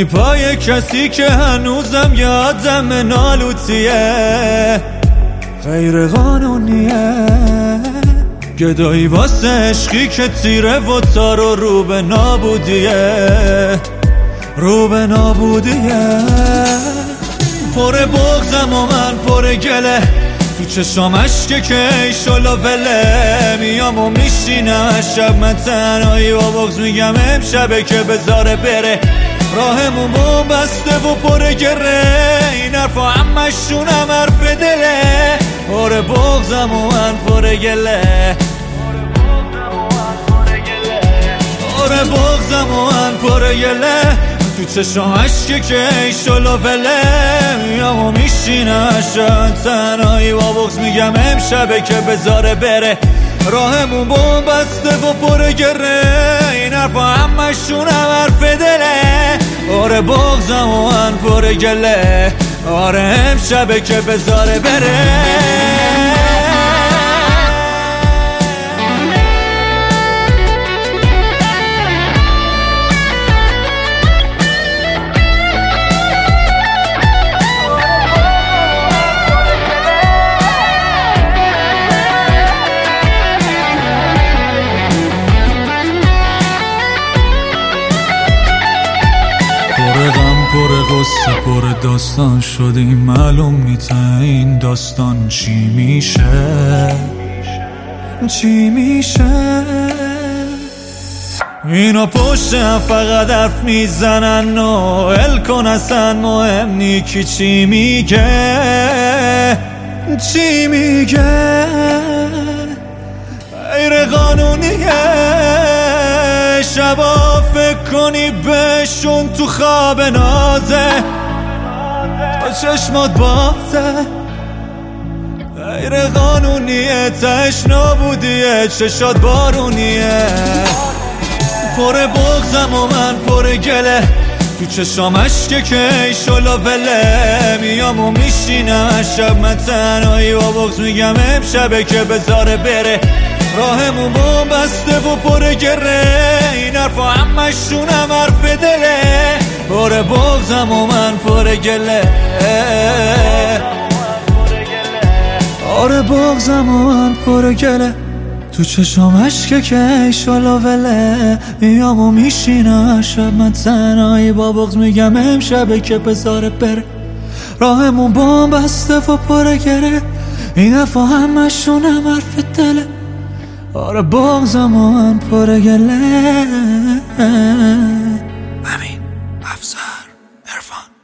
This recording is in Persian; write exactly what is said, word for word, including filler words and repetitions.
میمونی پای کسی که هنوزم یادم نالوتیه، غیر قانونیه. گدایی واسه عشقی که تیره و تارو رو به نابودیه، رو به نابودیه. پر بغزم و من پر گله، تو چشام عشقه که ایشالا وله. میام و میشینم شب من تنهایی با بغز میگم امشبه که بذاره بره. راهمون بوم بسته و پر گره، این حرفا همشونم حرف دله. پر بغزم و من پر گله، پر بغزم و من پر گله. تو چشام عشقه که ایشالا وله. میام و میشینم شب تنهایی با بغز میگم امشبه که بذاره بره. راهمون بوم بسته و پر گره، این حرفا همشونم حرف دله. آره بغزم و من پر گله، آره امشبه که بذاره بره. پر غم پر غصه پر داستان شدیم، معلوم نیته این داستان چی میشه، چی میشه. اینا پشت هم فقط حرف میزنن و ال کن اصلا مهم نی کی چی میگه، چی میگه. غیر قانونیه شبا فکر کنی بهشون تو خواب نازه، تا چشمات بازه. غیر قانونیه تهش نابودیه، چشات بارونیه. پر بغزم و من پر گله، تو چشام عشقه که ایشالا وله. میام و میشینم شب من تنهایی با بغز میگم امشبه که بذاره بره. راهمون بوم بسته و پر گره، این حرفا همشونم حرف دله. پر بغزم و من پر گله، آره بغزم و من پر گله. تو چشام عشقه که ایشالا وله. میام و میشینم شب من تنهایی با بغز میگم امشبه که بذاره بره. راهمون بوم بسته و پر گره، این حرفا همشونم حرف دله. آره بغزم و من پر گله. امین افسر عرفان.